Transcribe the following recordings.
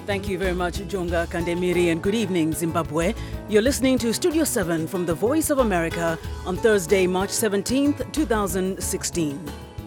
Thank you very much, Jonga Kandemiri, and good evening, Zimbabwe. You're listening to Studio 7 from the Voice of America on Thursday, March 17th, 2016.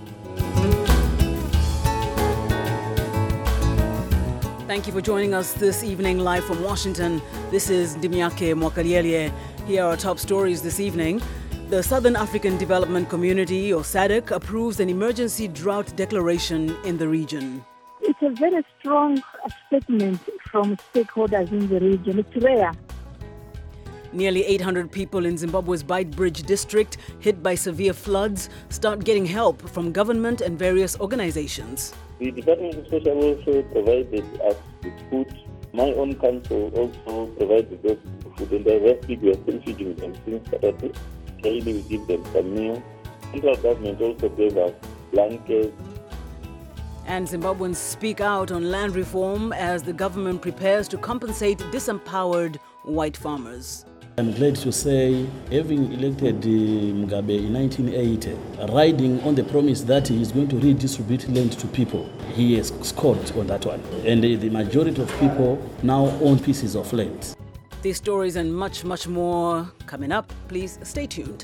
Thank you for joining us this evening live from Washington. This is Ndimiake Mwakaliele. Here are our top stories this evening. The Southern African Development Community, or SADC, approves an emergency drought declaration in the region. It's a very strong statement from stakeholders in the region. It's rare. Nearly 800 people in Zimbabwe's Beitbridge district, hit by severe floods, start getting help from government and various organizations. The Department of Social Welfare provided us with food. My own council also provided us with food, and the rest people are still feeding them since Saturday. Daily we give them some meal. Central government also gave us blankets. And Zimbabweans speak out on land reform as the government prepares to compensate disempowered white farmers. I'm glad to say, having elected Mugabe in 1980, riding on the promise that he is going to redistribute land to people, he has scored on that one. And the majority of people now own pieces of land. These stories and much, much more coming up. Please stay tuned.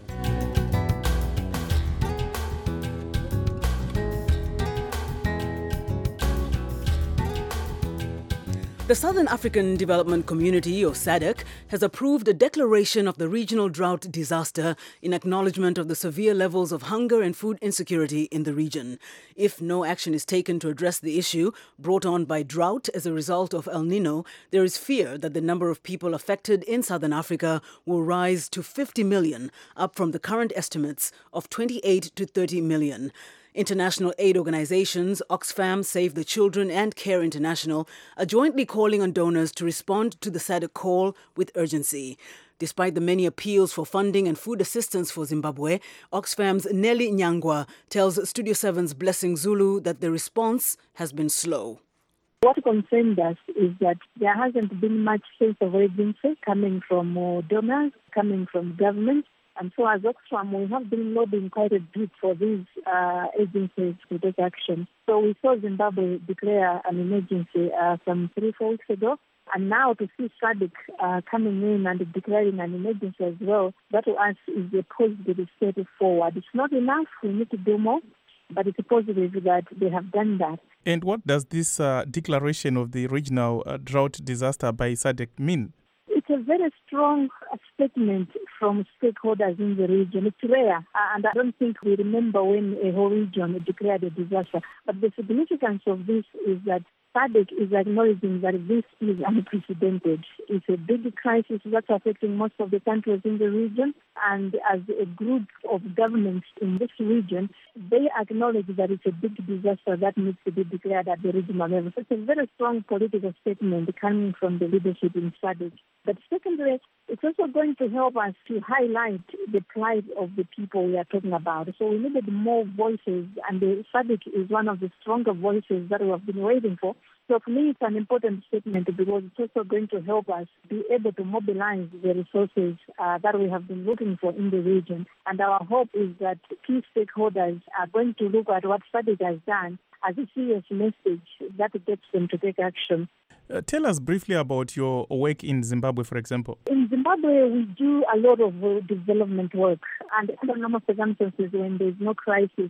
The Southern African Development Community, or SADC, has approved a declaration of the regional drought disaster in acknowledgement of the severe levels of hunger and food insecurity in the region. If no action is taken to address the issue brought on by drought as a result of El Nino, there is fear that the number of people affected in Southern Africa will rise to 50 million, up from the current estimates of 28 to 30 million. International aid organizations Oxfam, Save the Children and Care International are jointly calling on donors to respond to the SADC call with urgency. Despite the many appeals for funding and food assistance for Zimbabwe, Oxfam's Nelly Nyangwa tells Studio 7's Blessing Zulu that the response has been slow. What concerned us is that there hasn't been much sense of urgency coming from donors, coming from government. And so as Oxfam, we have been lobbying quite a bit for these agencies to take action. So we saw Zimbabwe declare an emergency some 3-4 weeks ago. And now to see SADC coming in and declaring an emergency as well, that to us is a positive step forward. It's not enough. We need to do more. But it's positive that they have done that. And what does this declaration of the regional drought disaster by SADC mean? It's a very strong statement from stakeholders in the region. It's rare, and I don't think we remember when a whole region declared a disaster. But the significance of this is that SADC is acknowledging that this is unprecedented. It's a big crisis that's affecting most of the countries in the region, and as a group of governments in this region, they acknowledge that it's a big disaster that needs to be declared at the regional level. So it's a very strong political statement coming from the leadership in SADC. But secondly, it's also going to help us to highlight the plight of the people we are talking about. So we needed more voices, and the SADC is one of the stronger voices that we have been waiting for. So for me, it's an important statement because it's also going to help us be able to mobilize the resources that we have been looking for in the region. And our hope is that key stakeholders are going to look at what SADC has done as a serious message that gets them to take action. Tell us briefly about your work in Zimbabwe, for example. In Zimbabwe, we do a lot of development work. And under normal circumstances, when there's no crisis,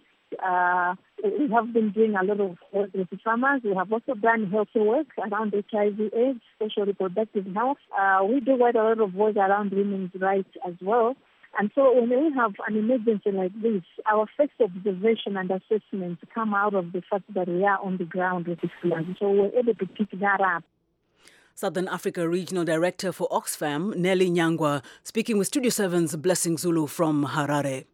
we have been doing a lot of work with farmers. We have also done health work around HIV/AIDS, social reproductive health. We do quite a lot of work around women's rights as well. And so when we have an emergency like this, our first observation and assessments come out of the fact that we are on the ground with the flood. So we're able to pick that up. Southern Africa Regional Director for Oxfam, Nelly Nyangwa, speaking with Studio 7's Blessing Zulu from Harare.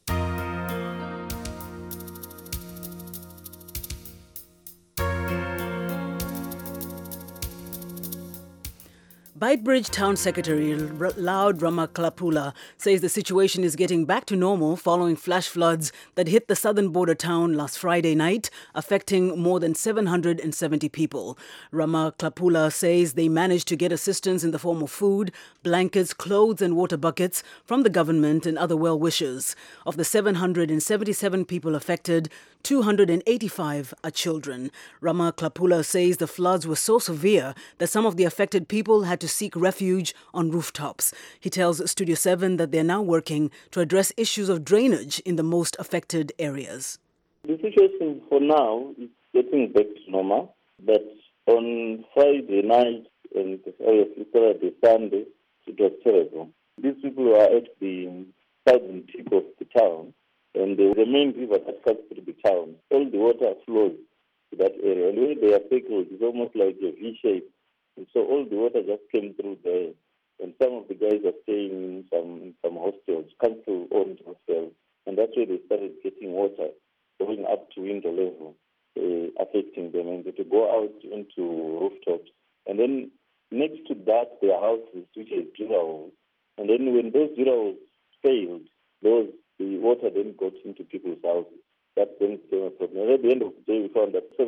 Beitbridge Town Secretary Loud Ramaklapula says the situation is getting back to normal following flash floods that hit the southern border town last Friday night, affecting more than 770 people. Ramaklapula says they managed to get assistance in the form of food, blankets, clothes and water buckets from the government and other well-wishers. Of the 777 people affected, 285 are children. Rama Klapula says the floods were so severe that some of the affected people had to seek refuge on rooftops. He tells Studio 7 that they are now working to address issues of drainage in the most affected areas. The situation for now is getting back to normal, but on Friday night and obviously Saturday, Sunday, it was terrible. These people were at the southern tip of the town, and the main river that cuts through the town. All the water flows to that area, and where they are circled is almost like a V shape. And so all the water just came through there, and some of the guys are staying in some hostels, council-owned hostels, and that's where they started getting water going up to window level, affecting them, and they had to go out into rooftops. And then next to that, there are houses which are zero holes. And then when those zero holes failed, the water then got into people's houses. That then became a problem. And at the end of the day, we found that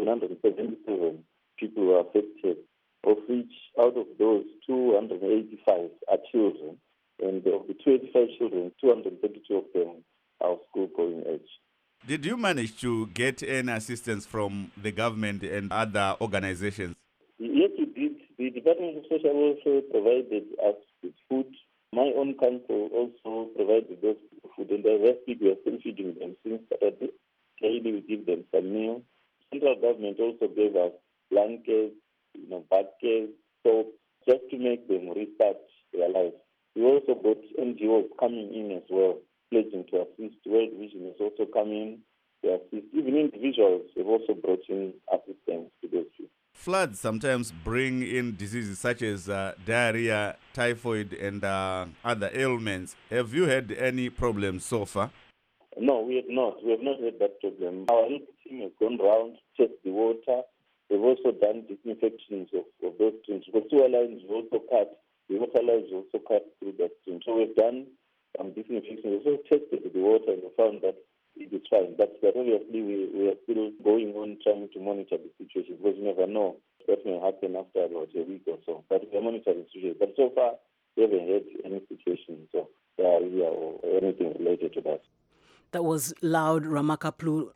777 people were affected, of which out of those 285 are children. And of the 285 children, 232 of them are school-going age. Did you manage to get any assistance from the government and other organizations? Yes, we did. The Department of Social Welfare provided us with food. My own council also provided those food, and the rest we are still feeding them since Saturday. Daily we give them some meal. Central government also gave us blankets, buckets, soap, just to make them restart their lives. We also got NGOs coming in as well, pledging to assist. World Vision has also come in to assist. Even individuals have also brought in assistance to those people. Floods sometimes bring in diseases such as diarrhea, typhoid, and other ailments. Have you had any problems so far? No, we have not. We have not had that problem. Our health team has gone round, checked the water. They've also done disinfections of those streams. The sewer lines were also cut. The water lines were also cut through that stream. So we've done some disinfection. We also tested the water and we found that it is fine. But obviously we are still going on trying to monitor the situation because you never know what may happen after about a week or so. But we are monitoring the situation. But so far, we haven't had any situations of diarrhea or anything related to that. That was Loud Ramaklapula,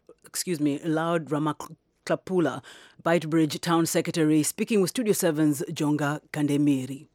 Beitbridge Town Secretary, speaking with Studio 7's Jonga Kandemiri.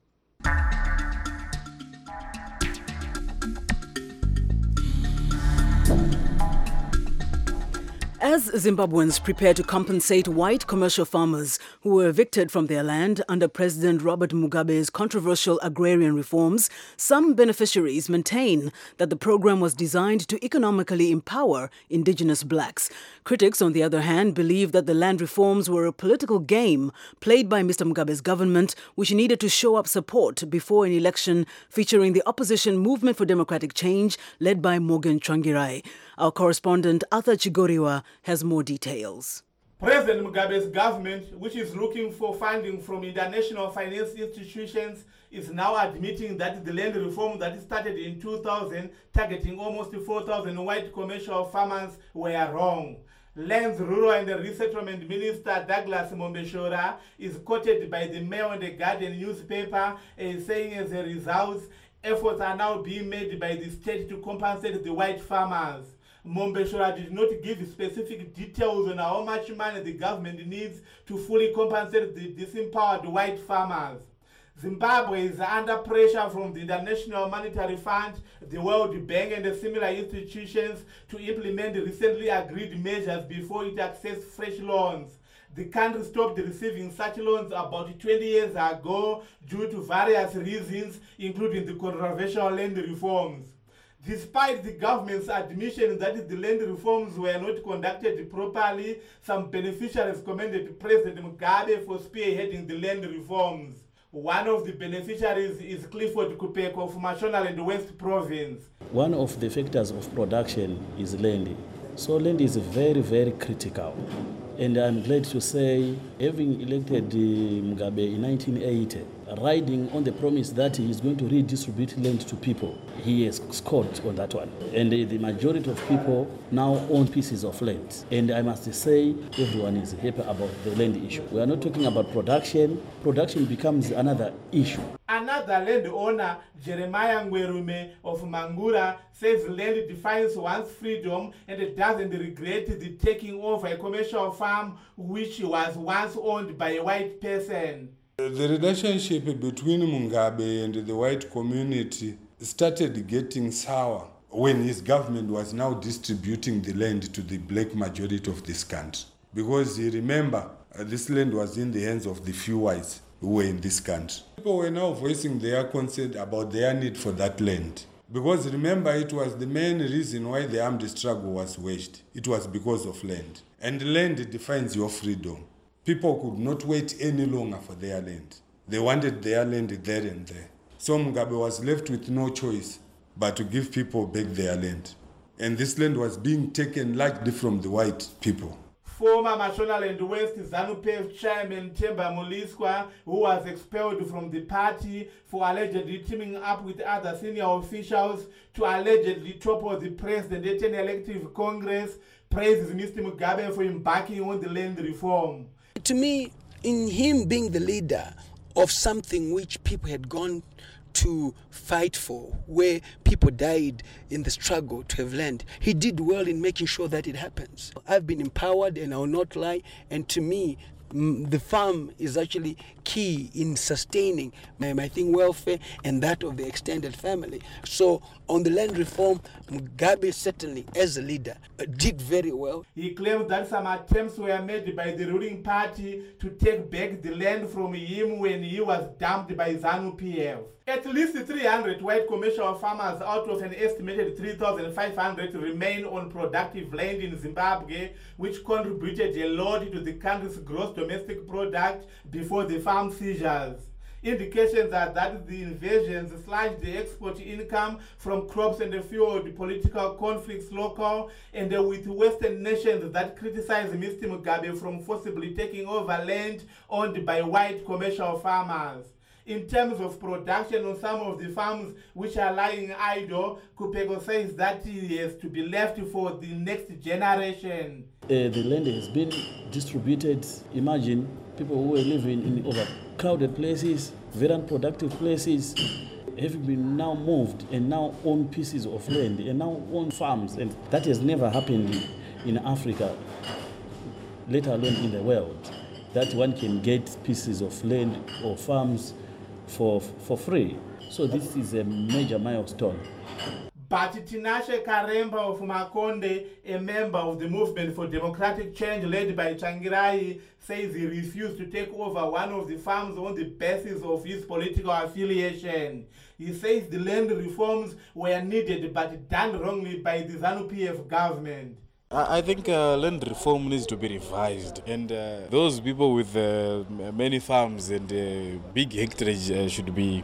As Zimbabweans prepare to compensate white commercial farmers who were evicted from their land under President Robert Mugabe's controversial agrarian reforms, some beneficiaries maintain that the program was designed to economically empower indigenous blacks. Critics, on the other hand, believe that the land reforms were a political game played by Mr. Mugabe's government, which needed to show up support before an election featuring the opposition Movement for Democratic Change led by Morgan Tsvangirai. Our correspondent Arthur Chigoriwa has more details. President Mugabe's government, which is looking for funding from international finance institutions, is now admitting that the land reform that started in 2000, targeting almost 4,000 white commercial farmers, were wrong. Lands, Rural and Resettlement Minister Douglas Mombeshora is quoted by the Mail and the Guardian newspaper as saying as a result, efforts are now being made by the state to compensate the white farmers. Mombeshora did not give specific details on how much money the government needs to fully compensate the disempowered white farmers. Zimbabwe is under pressure from the International Monetary Fund, the World Bank and similar institutions to implement recently agreed measures before it accesses fresh loans. The country stopped receiving such loans about 20 years ago due to various reasons, including the controversial land reforms. Despite the government's admission that the land reforms were not conducted properly, some beneficiaries commended President Mugabe for spearheading the land reforms. One of the beneficiaries is Clifford Kupeko of Mashonaland West Province. One of the factors of production is land. So land is very, very critical. And I'm glad to say, having elected Mugabe in 1980, riding on the promise that he is going to redistribute land to people. He has scored on that one. And the majority of people now own pieces of land. And I must say, everyone is happy about the land issue. We are not talking about production. Production becomes another issue. Another landowner, Jeremiah Ngwerume of Mangura, says land defines one's freedom and doesn't regret the taking over a commercial farm which was once owned by a white person. The relationship between Mugabe and the white community started getting sour when his government was now distributing the land to the black majority of this country. Because you remember, this land was in the hands of the few whites who were in this country. People were now voicing their concern about their need for that land. Because remember, it was the main reason why the armed struggle was waged. It was because of land. And land defines your freedom. People could not wait any longer for their land. They wanted their land there and there. So Mugabe was left with no choice but to give people back their land. And this land was being taken largely from the white people. Former Mashonaland West ZANU-PF chairman Themba Muliswa, who was expelled from the party for allegedly teaming up with other senior officials to allegedly topple the president at an elective Congress, praises Mr. Mugabe for embarking on the land reform. To me, in him being the leader of something which people had gone to fight for, where people died in the struggle to have land, he did well in making sure that it happens. I've been empowered, and I will not lie, and to me, the farm is actually key in sustaining my welfare and that of the extended family. So on the land reform, Mugabe certainly, as a leader, did very well. He claims that some attempts were made by the ruling party to take back the land from him when he was dumped by ZANU-PF. At least 300 white commercial farmers out of an estimated 3,500 remain on productive land in Zimbabwe, which contributed a lot to the country's gross domestic product before the farm seizures. Indications are that the invasions slashed the export income from crops and fueled political conflicts local, and with Western nations that criticize Mr. Mugabe from forcibly taking over land owned by white commercial farmers. In terms of production on some of the farms which are lying idle, Kupego says that it has to be left for the next generation. The land has been distributed. Imagine people who were living in overcrowded places, very unproductive places, have been now moved and now own pieces of land and now own farms. And that has never happened in Africa, let alone in the world, that one can get pieces of land or farms for free. So this is a major milestone. But Tinashe Karemba of Makonde, a member of the Movement for Democratic Change led by Changirai, says he refused to take over one of the farms on the basis of his political affiliation. He says the land reforms were needed but done wrongly by the ZANU-PF government. I think land reform needs to be revised, and those people with many farms and big hectarage the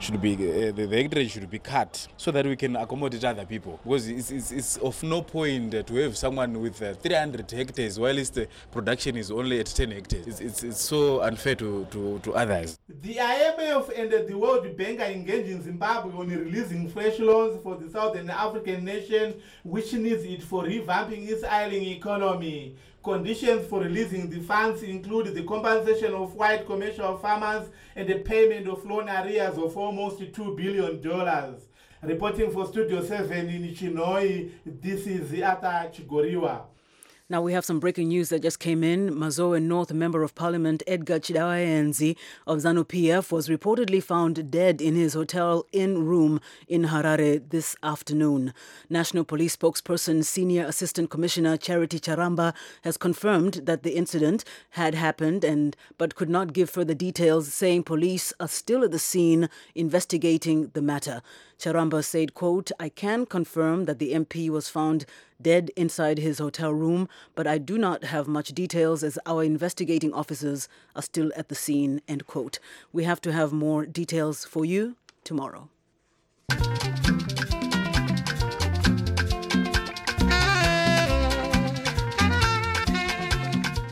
hectarage should be cut so that we can accommodate other people. Because it's of no point to have someone with 300 hectares while the production is only at 10 hectares. It's so unfair to others. The IMF and the World Bank are engaged in Zimbabwe on releasing fresh loans for the Southern African nation, which needs it for revamping its ailing economy. Conditions for releasing the funds include the compensation of white commercial farmers and the payment of loan arrears of almost $2 billion. Reporting for Studio 7 in Chinoi, this is Ata Chigoriwa. Now we have some breaking news that just came in. Mazoe North Member of Parliament Edgar Chidawayenzi of ZANU-PF was reportedly found dead in his hotel inn room in Harare this afternoon. National Police spokesperson Senior Assistant Commissioner Charity Charamba has confirmed that the incident had happened but could not give further details, saying police are still at the scene investigating the matter. Charamba said, quote, "I can confirm that the MP was found dead inside his hotel room, but I do not have much details as our investigating officers are still at the scene," end quote. We have to have more details for you tomorrow.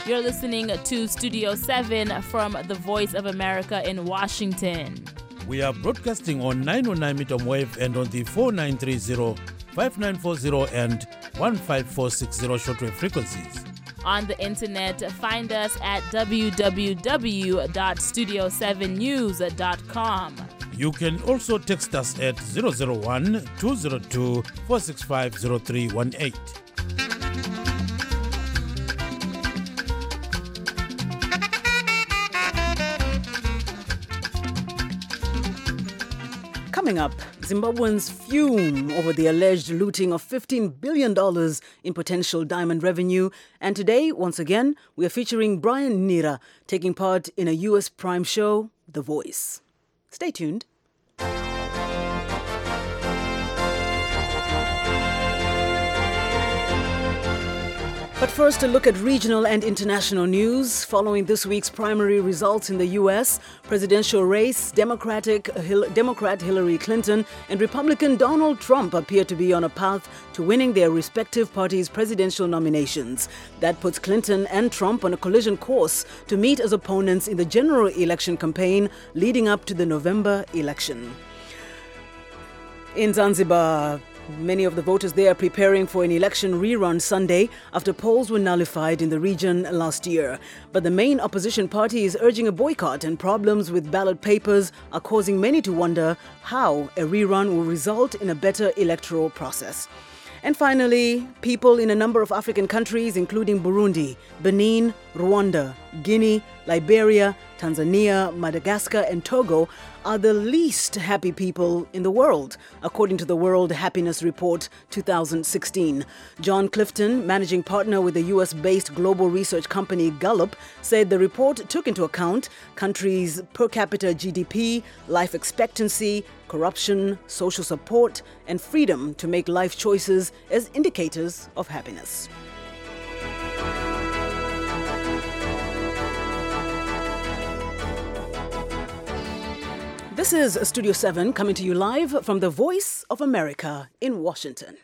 You're listening to Studio 7 from the Voice of America in Washington. We are broadcasting on 909 medium wave and on the 4930, 5940 and 15460 shortwave frequencies. On the internet, find us at www.studio7news.com. You can also text us at 001-202-465-0318. Coming up, Zimbabweans fume over the alleged looting of $15 billion in potential diamond revenue. And today, once again, we are featuring Brian Nira taking part in a U.S. Prime show, The Voice. Stay tuned. But first, a look at regional and international news. Following this week's primary results in the U.S. presidential race, Democrat Hillary Clinton and Republican Donald Trump appear to be on a path to winning their respective parties' presidential nominations. That puts Clinton and Trump on a collision course to meet as opponents in the general election campaign leading up to the November election. In Zanzibar, many of the voters there are preparing for an election rerun Sunday after polls were nullified in the region last year. But the main opposition party is urging a boycott, and problems with ballot papers are causing many to wonder how a rerun will result in a better electoral process. And finally, people in a number of African countries, including Burundi, Benin, Rwanda, Guinea, Liberia, Tanzania, Madagascar, and Togo, are the least happy people in the world, according to the World Happiness Report 2016. John Clifton, managing partner with the US-based global research company Gallup, said the report took into account countries' per capita GDP, life expectancy, corruption, social support, and freedom to make life choices as indicators of happiness. This is Studio 7 coming to you live from the Voice of America in Washington.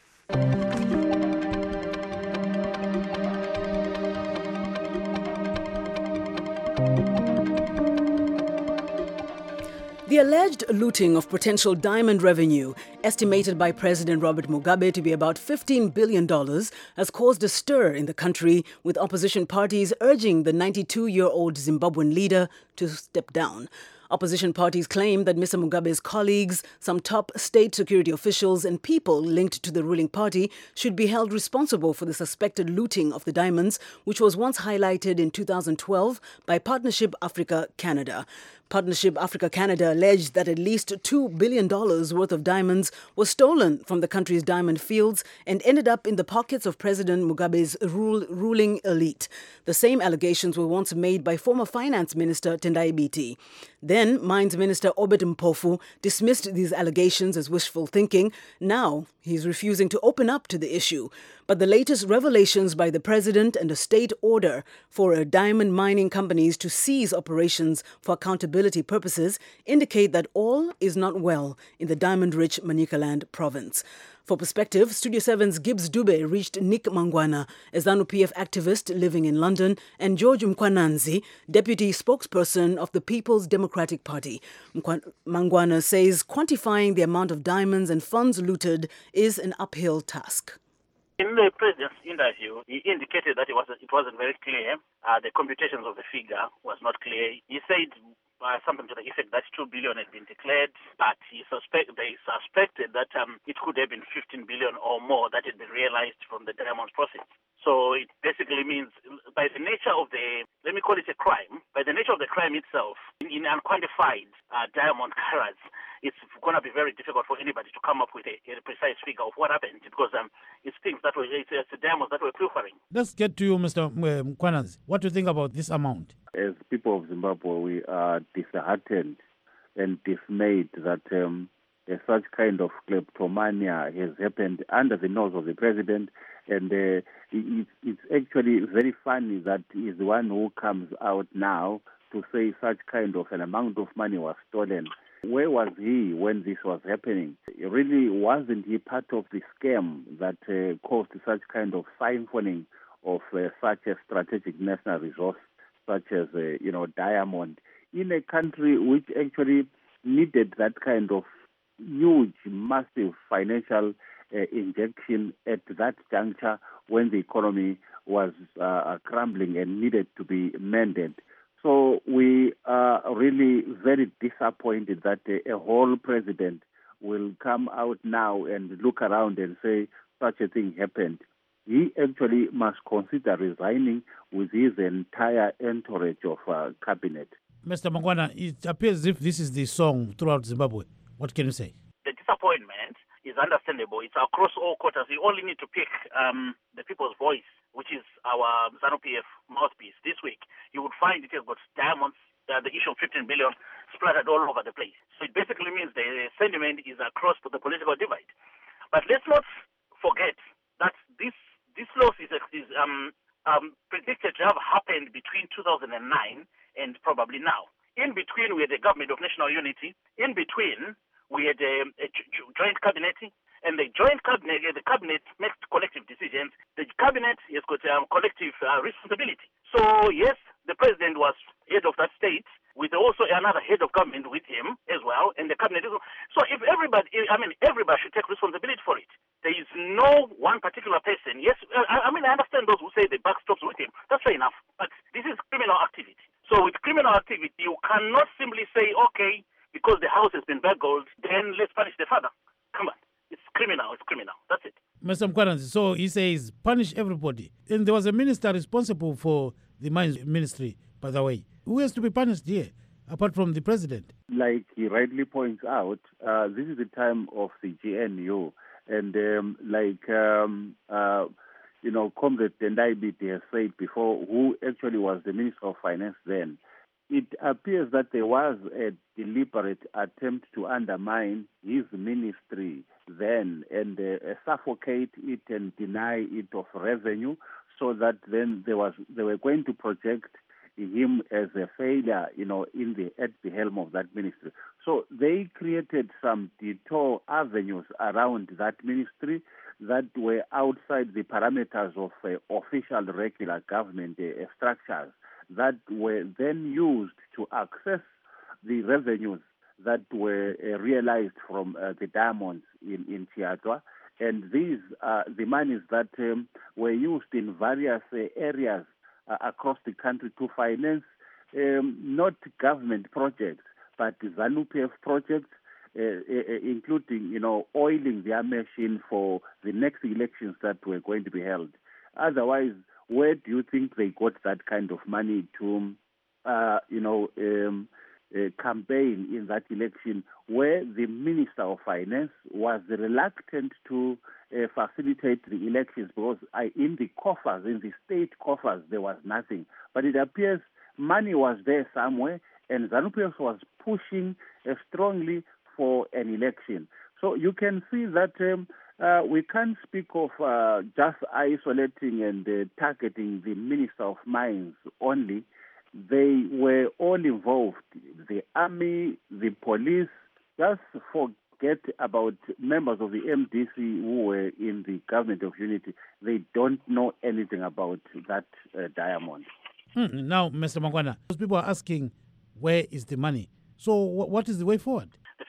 The alleged looting of potential diamond revenue, estimated by President Robert Mugabe to be about $15 billion, has caused a stir in the country, with opposition parties urging the 92-year-old Zimbabwean leader to step down. Opposition parties claim that Mr. Mugabe's colleagues, some top state security officials and people linked to the ruling party should be held responsible for the suspected looting of the diamonds, which was once highlighted in 2012 by Partnership Africa-Canada. Partnership Africa-Canada alleged that at least $2 billion worth of diamonds was stolen from the country's diamond fields and ended up in the pockets of President Mugabe's ruling elite. The same allegations were once made by former Finance Minister Tendai Biti. Then, Mines Minister Obed Mpofu dismissed these allegations as wishful thinking. Now, he's refusing to open up to the issue. But the latest revelations by the president and a state order for diamond mining companies to cease operations for accountability purposes indicate that all is not well in the diamond-rich Manicaland province. For perspective, Studio 7's Gibbs Dube reached Nick Mangwana, a ZANU-PF activist living in London, and George Mkwananzi, deputy spokesperson of the People's Democratic Party. Mangwana says quantifying the amount of diamonds and funds looted is an uphill task. In the president's interview, he indicated that it wasn't very clear. The computations of the figure was not clear. He said something to the effect that $2 billion had been declared, but they suspected that it could have been $15 billion or more that had been realized from the diamond proceeds. So it basically means, by the nature of let me call it a crime, by the nature of the crime itself, in unquantified diamond carats, it's going to be very difficult for anybody to come up with a precise figure of what happened, because it's things that it's the diamonds that were pilfering. Let's get to you, Mr. Mkwananzi. What do you think about this amount? As people of Zimbabwe, we are disheartened and dismayed that such kind of kleptomania has happened under the nose of the president. And it's actually very funny that he's the one who comes out now to say such kind of an amount of money was stolen. Where was he when this was happening? Really, wasn't he part of the scam that caused such kind of siphoning of such a strategic national resource, such as diamond, in a country which actually needed that kind of huge, massive financial injection at that juncture when the economy was crumbling and needed to be mended. So we are really very disappointed that a whole president will come out now and look around and say such a thing happened. He actually must consider resigning with his entire entourage of cabinet. Mr. Mangwana, it appears as if this is the song throughout Zimbabwe. What can you say? The disappointment is understandable. It's across all quarters. You only need to pick the People's Voice, which is our ZANU-PF mouthpiece this week. You would find it has got diamonds, the issue of 15 billion splattered all over the place. So it basically means the sentiment is across the political divide. But let's not forget that this loss is predicted to have happened between 2009 and probably now. In between, we had a government of national unity. In between, we had a joint cabinet, and the joint cabinet, the cabinet makes collective decisions. The cabinet has got collective responsibility. So yes, the president was head of that state, with also another head of government with him as well, and the cabinet. So if everybody should take responsibility for it. There is no one particular person. Yes, I understand those who say the buck stops with him. That's fair enough. But this is criminal activity. So with criminal activity, you cannot simply say, okay, because the house has been burgled, then let's punish the father. Come on. It's criminal. It's criminal. That's it. Mr. Mkwaranzi, so he says punish everybody. And there was a minister responsible for the mines ministry, by the way. Who has to be punished here, apart from the president? Like he rightly points out, this is the time of the GNU. And Comrade Tendai Biti has said before, who actually was the Minister of Finance then, it appears that there was a deliberate attempt to undermine his ministry then and suffocate it and deny it of revenue, so that then they were going to project him as a failure, at the helm of that ministry. So they created some detour avenues around that ministry that were outside the parameters of official regular government structures that were then used to access the revenues that were realized from the diamonds in Chiatwa. And these are the monies that were used in various areas across the country to finance not government projects, but ZANU-PF projects, including, oiling their machine for the next elections that were going to be held. Otherwise, where do you think they got that kind of money to, campaign in that election, where the Minister of Finance was reluctant to facilitate the elections because in the coffers, in the state coffers, there was nothing. But it appears money was there somewhere, and ZANU-PF was pushing strongly for an election. So you can see that we can't speak of just isolating and targeting the Minister of Mines only. They were all involved, the army, the police. Just forget about members of the MDC who were in the government of unity. They don't know anything about that diamond. Now, Mr. Mangwana, those people are asking, where is the money? So what is the way forward?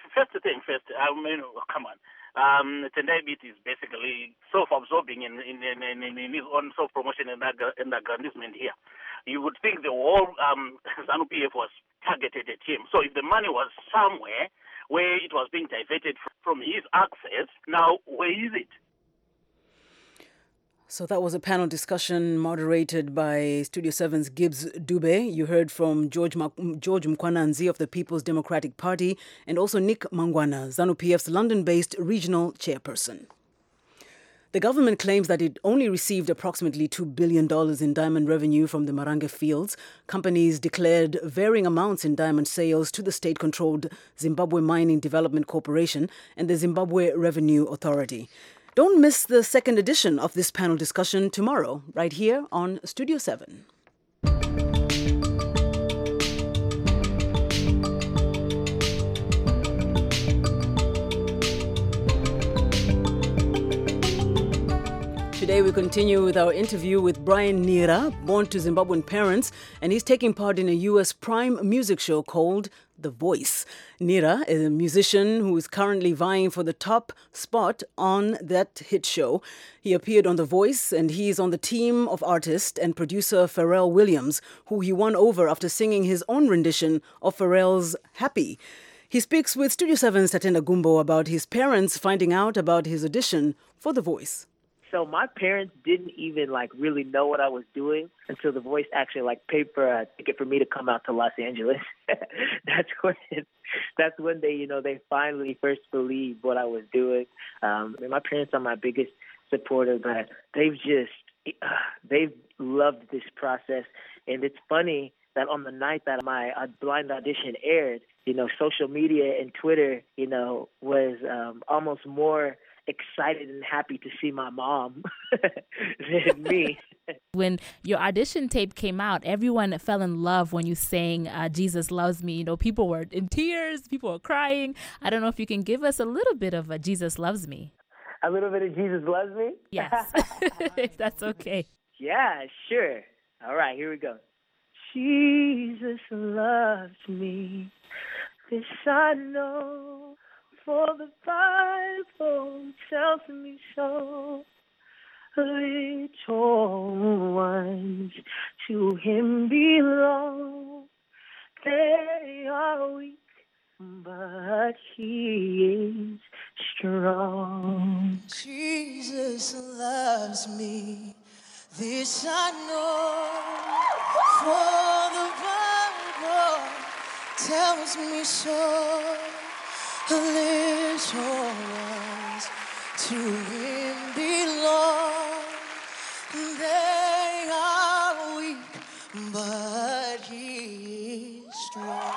Come on. Tendai Biti is basically self-absorbing in his own self-promotion and aggrandizement here. You would think the whole ZANU-PF was targeted at him. So if the money was somewhere where it was being diverted from his access, now where is it? So that was a panel discussion moderated by Studio 7's Gibbs Dube. You heard from George Mkwananzi of the People's Democratic Party and also Nick Mangwana, ZANU-PF's London-based regional chairperson. The government claims that it only received approximately $2 billion in diamond revenue from the Marange fields. Companies declared varying amounts in diamond sales to the state-controlled Zimbabwe Mining Development Corporation and the Zimbabwe Revenue Authority. Don't miss the second edition of this panel discussion tomorrow, right here on Studio 7. Today we continue with our interview with Brian Nira, born to Zimbabwean parents, and he's taking part in a U.S. Prime music show called The Voice. Nira is a musician who is currently vying for the top spot on that hit show. He appeared on The Voice, and he's on the team of artist and producer Pharrell Williams, who he won over after singing his own rendition of Pharrell's Happy. He speaks with Studio 7's Tatenda Gumbo about his parents finding out about his audition for The Voice. So my parents didn't even really know what I was doing until The Voice actually paid for a ticket for me to come out to Los Angeles. That's when they finally first believed what I was doing. My parents are my biggest supporters, but they've loved this process. And it's funny that on the night that my blind audition aired, social media and Twitter, was almost more excited and happy to see my mom than me. When your audition tape came out, everyone fell in love when you sang Jesus Loves Me. People were in tears, people were crying. I don't know if you can give us a little bit of Jesus Loves Me. A little bit of Jesus Loves Me? Yes, if that's okay. Yeah, sure. All right, here we go. Jesus loves me, this I know, for the Bible tells me so. Little ones to him belong. They are weak, but he is strong. Jesus loves me, this I know, for the Bible tells me so. Little ones to him belong. They are weak, but he is strong.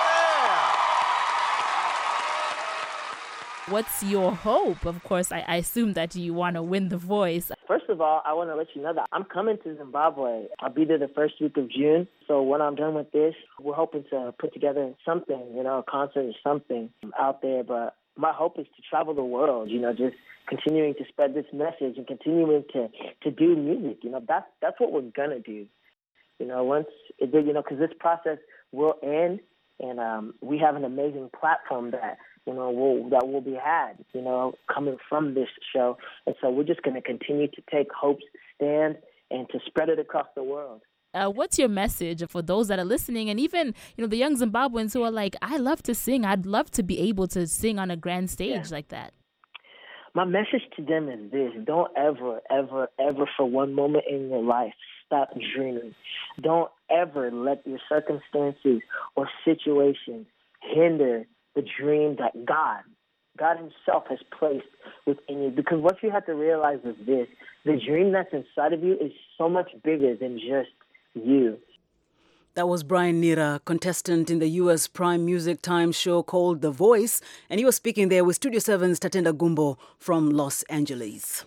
What's your hope? Of course, I assume that you want to win The Voice. First of all, I want to let you know that I'm coming to Zimbabwe. I'll be there the first week of June. So when I'm done with this, we're hoping to put together something, a concert or something out there. But my hope is to travel the world, just continuing to spread this message and continuing to do music. That's what we're going to do. Once it did, because this process will end, and we have an amazing platform that will be had, coming from this show. And so we're just going to continue to take Hope's stand and to spread it across the world. What's your message for those that are listening, and even, the young Zimbabweans who are like, I love to sing. I'd love to be able to sing on a grand stage like that. My message to them is this: don't ever, ever, ever for one moment in your life stop dreaming. Don't ever let your circumstances or situations hinder the dream that God himself has placed within you. Because what you have to realize is this: the dream that's inside of you is so much bigger than just you. That was Brian Nira, contestant in the U.S. Prime Music Times show called The Voice, and he was speaking there with Studio 7's Tatenda Gumbo from Los Angeles.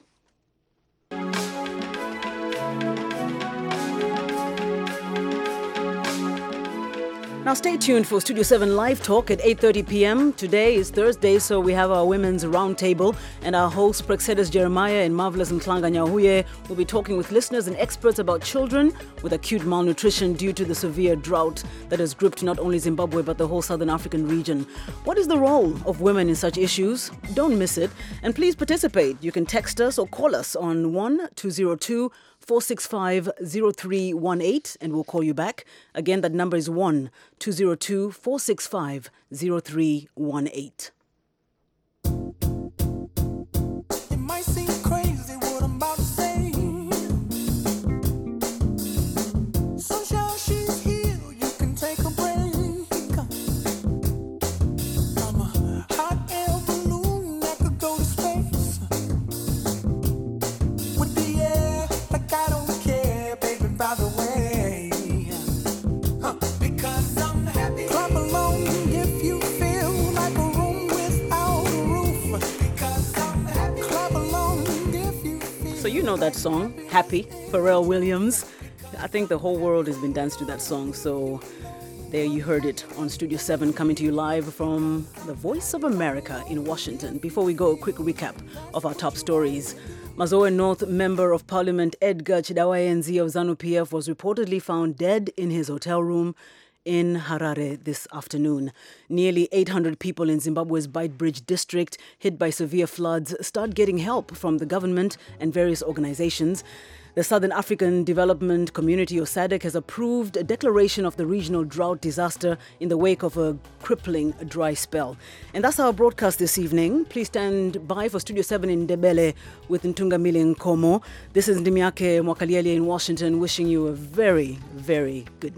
Now stay tuned for Studio 7 Live Talk at 8:30 p.m. Today is Thursday, so we have our Women's Roundtable, and our hosts, Praxedis Jeremiah and Marvelous Ntlanga Nyahuye, will be talking with listeners and experts about children with acute malnutrition due to the severe drought that has gripped not only Zimbabwe but the whole southern African region. What is the role of women in such issues? Don't miss it, and please participate. You can text us or call us on 1-202-465-0318 and we'll call you back. Again, that number is 1-202-465-0318. It might seem crazy what I'm about to say. Sunshine, she's here, you can take a break. I'm a hot air balloon that could go to space. With the air, like I don't care, baby, by the way. Because I'm happy. Clap along if you feel like a room without a roof. Because I'm happy. Clap along if you feel. So you know that song, Happy, Pharrell Williams. I think the whole world has been dancing to that song, so there you heard it on Studio 7, coming to you live from the Voice of America in Washington. Before we go, a quick recap of our top stories. Mazoe North Member of Parliament Edgar Chidawayenzi of ZANU-PF was reportedly found dead in his hotel room in Harare this afternoon. Nearly 800 people in Zimbabwe's Beitbridge district, hit by severe floods, start getting help from the government and various organizations. The Southern African Development Community, or SADC, has approved a declaration of the regional drought disaster in the wake of a crippling dry spell. And that's our broadcast this evening. Please stand by for Studio 7 in Ndebele with Ntungamili Nkomo. This is Ndimiake Mwakalieli in Washington, wishing you a very, very good